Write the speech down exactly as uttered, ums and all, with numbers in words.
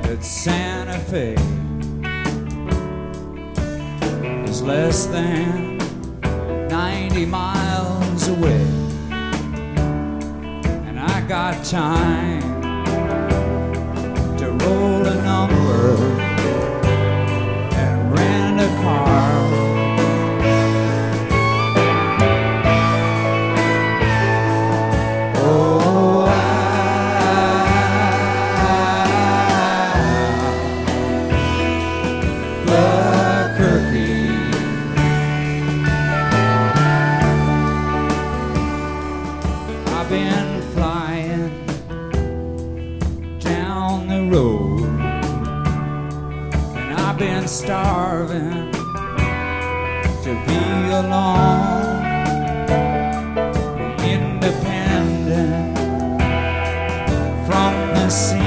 that Santa Fe is less than ninety miles away, and I got time to roll a number and rent a car. Oh, Albuquerque. I've been flying down the road, and I've been starving to be alone, independent from the sea.